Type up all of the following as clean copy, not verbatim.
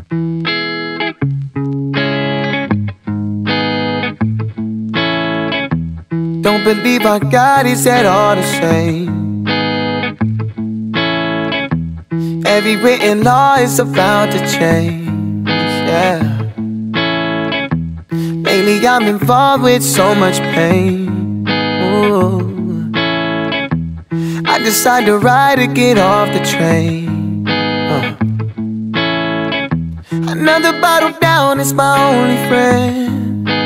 Don't believe our God is at all the same. Every written law is about to change, yeah. Lately I'm involved with so much pain. Ooh. I decide to ride to get off the train. Another bottle down is my only friend.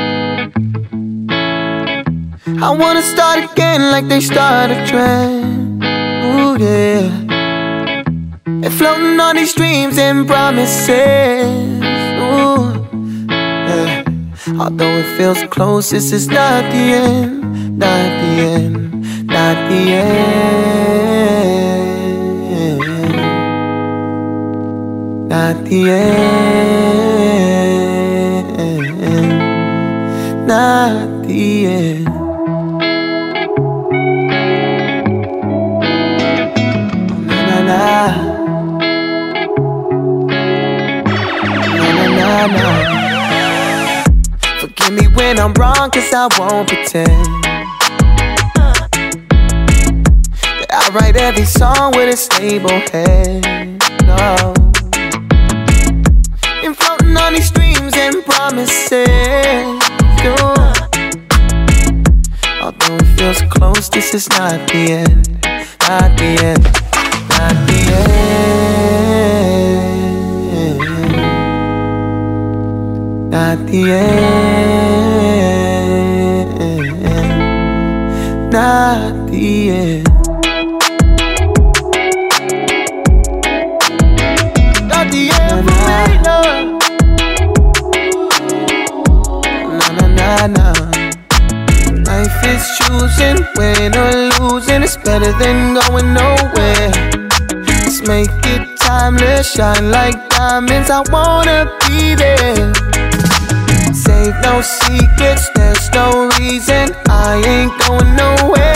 I wanna start again like they start a trend. Ooh, yeah. And floating on these dreams and promises. Ooh, yeah. Although it feels close, this is not the end. Not the end. Not the end. Not the end. Not the end. Forgive me when I'm wrong, cause I won't pretend that I write every song with a stable head. No, been floating on these dreams and promises. Although it feels close, this is not the end. Not the end. Not the end. Not the end. Not the end. Not the end for me, no. No, no, no, no. Life is choosing, win or losing. It's better than going nowhere. Let's make it timeless, shine like diamonds. I wanna be there. Save no secrets, there's no reason I ain't going nowhere.